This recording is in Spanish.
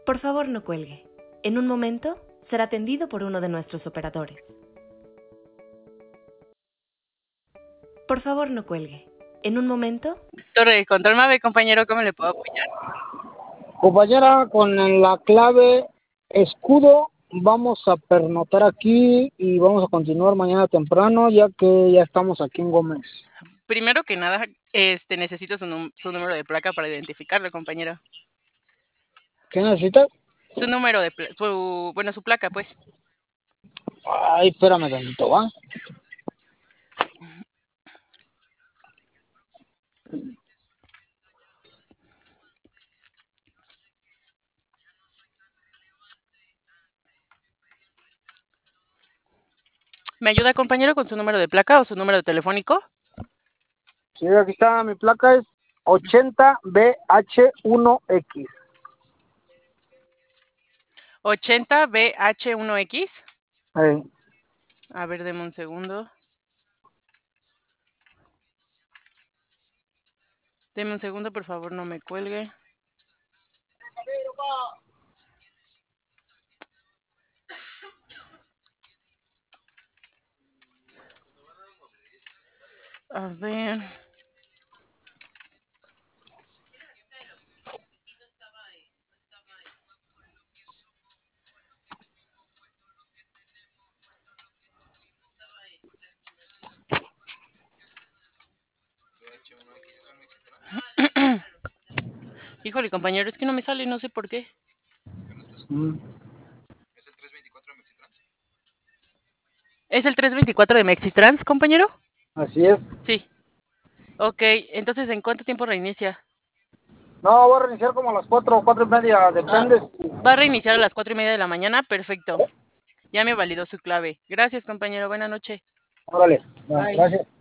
Por favor, no cuelgue. En un momento será atendido por uno de nuestros operadores. Por favor, no cuelgue. En un momento... Torre de control Mave, compañero, ¿cómo le puedo apoyar? Compañera, con la clave escudo vamos a pernotar aquí y vamos a continuar mañana temprano, ya que ya estamos aquí en Gómez. Primero que nada, necesito su número de placa para identificarlo, compañero. ¿Qué necesitas? Su número de su placa, pues. Ay, espérame tantito, ¿va? ¿Me ayuda, compañero, con su número de placa o su número telefónico? Sí, aquí está, mi placa es 80BH1X. 80BH1X. Hey. A ver, deme un segundo. Deme un segundo, por favor, no me cuelgue. A ver. Híjole, compañero, es que no me sale, no sé por qué. ¿Es el 324 de Mexitrans? ¿Es el 324 de Mexitrans, compañero? Así es. Sí. Ok, entonces, ¿en cuánto tiempo reinicia? No, voy a reiniciar como a las 4 o 4:30, depende. Va a reiniciar a las 4:30 de la mañana, perfecto. Ya me validó su clave. Gracias, compañero, buena noche. Órale, Bye. gracias.